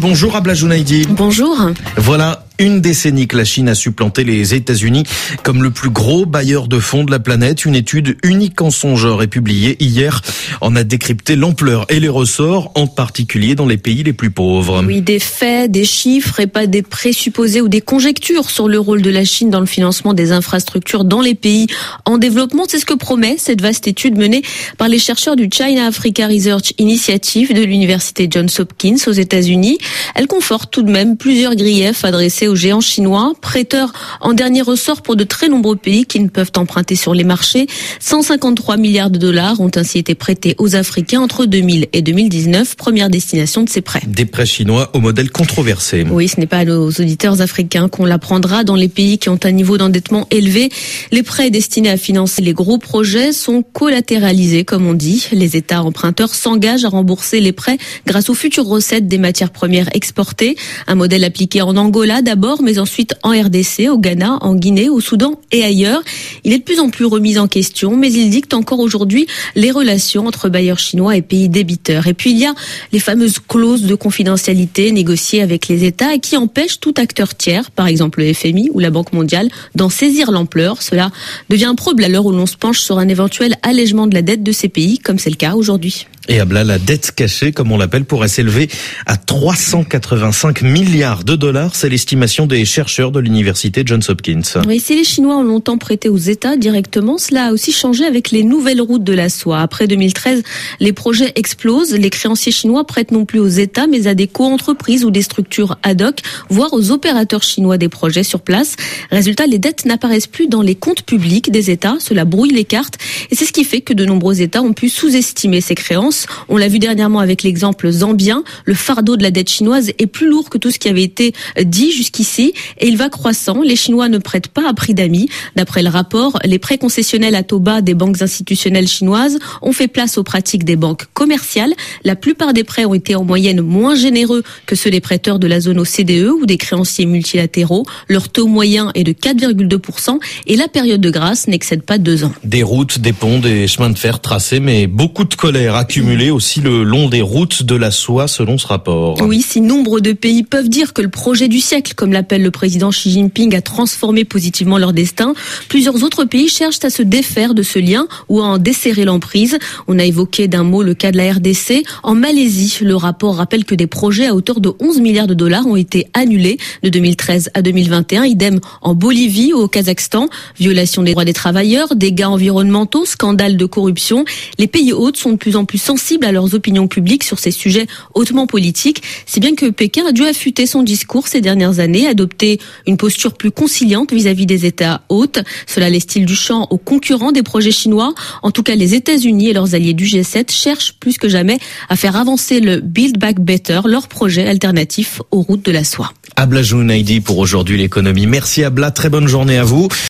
Bonjour Abla Jounaidi. Bonjour. Voilà une décennie que la Chine a supplanté les États-Unis comme le plus gros bailleur de fonds de la planète. Une étude unique en son genre est publiée hier. On a décrypté l'ampleur et les ressorts, en particulier dans les pays les plus pauvres. Oui, des faits, des chiffres et pas des présupposés ou des conjectures sur le rôle de la Chine dans le financement des infrastructures dans les pays en développement. C'est ce que promet cette vaste étude menée par les chercheurs du China Africa Research Initiative de l'université Johns Hopkins aux États-Unis. Elle conforte tout de même plusieurs griefs adressés aux géants chinois, prêteurs en dernier ressort pour de très nombreux pays qui ne peuvent emprunter sur les marchés. 153 milliards de dollars ont ainsi été prêtés aux Africains entre 2000 et 2019, première destination de ces prêts. Des prêts chinois au modèle controversé. Oui, ce n'est pas à nos auditeurs africains qu'on l'apprendra. Dans les pays qui ont un niveau d'endettement élevé, les prêts destinés à financer les gros projets sont collatéralisés, comme on dit. Les États emprunteurs s'engagent à rembourser les prêts grâce aux futures recettes des matières premières exportées. Un modèle appliqué en Angola d'abord, mais ensuite en RDC, au Ghana, en Guinée, au Soudan et ailleurs. Il est de plus en plus remis en question, mais il dicte encore aujourd'hui les relations entre bailleurs chinois et pays débiteurs. Et puis il y a les fameuses clauses de confidentialité négociées avec les États et qui empêchent tout acteur tiers, par exemple le FMI ou la Banque mondiale, d'en saisir l'ampleur. Cela devient un problème à l'heure où l'on se penche sur un éventuel allègement de la dette de ces pays, comme c'est le cas aujourd'hui. Et Abla, la dette cachée, comme on l'appelle, pourrait s'élever à 385 milliards de dollars. C'est l'estimation des chercheurs de l'université Johns Hopkins. Oui, si les Chinois ont longtemps prêté aux États directement, cela a aussi changé avec les nouvelles routes de la soie. Après 2013, les projets explosent. Les créanciers chinois prêtent non plus aux États, mais à des co-entreprises ou des structures ad hoc, voire aux opérateurs chinois des projets sur place. Résultat, les dettes n'apparaissent plus dans les comptes publics des États. Cela brouille les cartes. Et c'est ce qui fait que de nombreux États ont pu sous-estimer ces créances. On l'a vu dernièrement avec l'exemple zambien. Le fardeau de la dette chinoise est plus lourd que tout ce qui avait été dit jusqu'ici et il va croissant. Les Chinois ne prêtent pas à prix d'amis. D'après le rapport, les prêts concessionnels à taux bas des banques institutionnelles chinoises ont fait place aux pratiques des banques commerciales. La plupart des prêts ont été en moyenne moins généreux que ceux des prêteurs de la zone OCDE ou des créanciers multilatéraux. Leur taux moyen est de 4,2% et la période de grâce n'excède pas 2 ans. Des routes, des ponts, des chemins de fer tracés, mais beaucoup de colère accumulée aussi le long des routes de la soie selon ce rapport. Oui, si nombre de pays peuvent dire que le projet du siècle, comme l'appelle le président Xi Jinping, a transformé positivement leur destin, plusieurs autres pays cherchent à se défaire de ce lien ou à en desserrer l'emprise. On a évoqué d'un mot le cas de la RDC. En Malaisie, le rapport rappelle que des projets à hauteur de 11 milliards de dollars ont été annulés de 2013 à 2021. Idem en Bolivie ou au Kazakhstan. Violation des droits des travailleurs, dégâts environnementaux, scandales de corruption. Les pays hôtes sont de plus en plus sensibles à leurs opinions publiques sur ces sujets hautement politiques, si bien que Pékin a dû affûter son discours ces dernières années, adopter une posture plus conciliante vis-à-vis des États hôtes. Cela laisse-t-il du champ aux concurrents des projets chinois. En tout cas, les États-Unis et leurs alliés du G7 cherchent plus que jamais à faire avancer le Build Back Better, leur projet alternatif aux routes de la soie. Abla Jounaidi pour aujourd'hui l'économie. Merci Abla, très bonne journée à vous.